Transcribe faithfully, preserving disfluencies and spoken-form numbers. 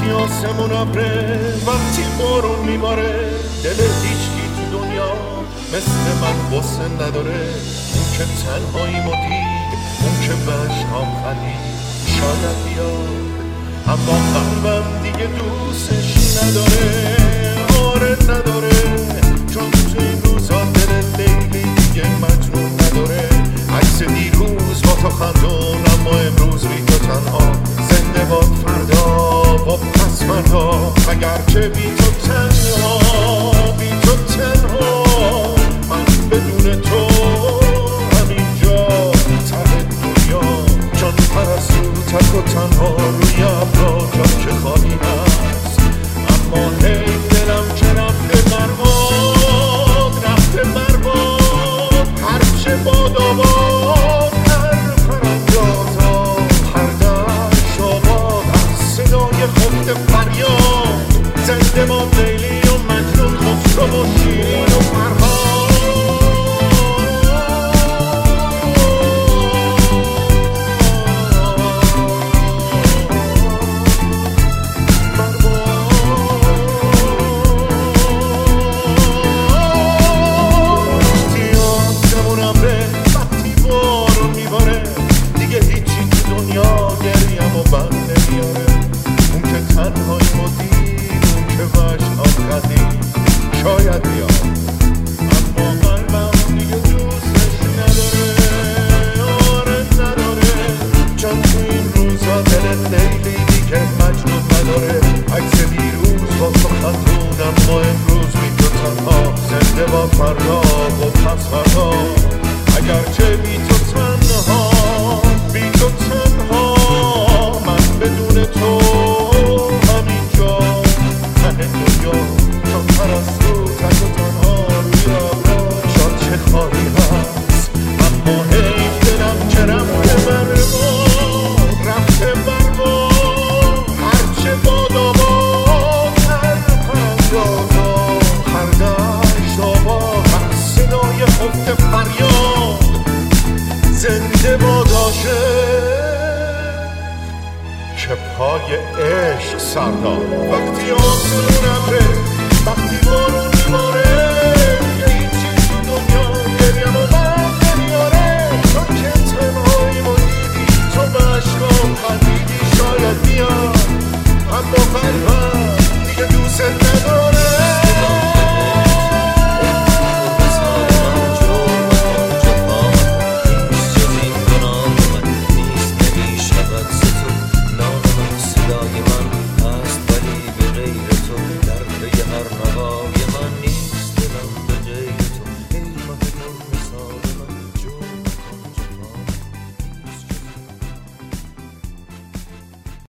وقتی آسمون ابره، وقتی بارون میباره، دل هیچکی تو دنیا مثل من واسه نداره. اون که تنهایی ما دید، اون که بشهام خلید، شاید بیاد اما قلبم دیگه دوستش نداره. آره نداره، چون تو این روزا دل لیلی دیگه مجنون نداره. عکس دیروز با تو خندون، اما امروز بی تو تنها. زنده با فردا، با پس فردا، اگر که بی تو تنها، بی تو تنها. من بدون تو همینجا ته دنیا، چون پرستو تک و تنها روی ابرا جا که خالی هست. اما هی دلم که رفته برباد، رفته برباد. هرچه باد آباد، هر پرندازا، هر دشت آباد، هر صدای خفت فریاد. زنده با لیلی و مجنون، خسرو و شیرین و فرهاد. شاید بیاد اما قلبم دیگه دوستش نداره. آره نداره، چون تو این روزا دل لیلی دیگه مجنون نداره. عکس دیروز با تو خندون، اما امروز بی تو تنها. زنده با فردا و پس فردا، اگرچه بی تو تنها، بی تو تنها. من بدون تو همینجا ته دنیا، چون پرستو تک و تنها روی ابرا جا چه خواهی هست. اما حیف دلم که رفته برباد، رفته برباد. هرچه باد آباد، هر پرندازا، هر دشت آباد، هر صدای خفت فریاد. زنده باد عاشق که پای عشق سرداد. وقتی آسمون ابره، وقتی بارون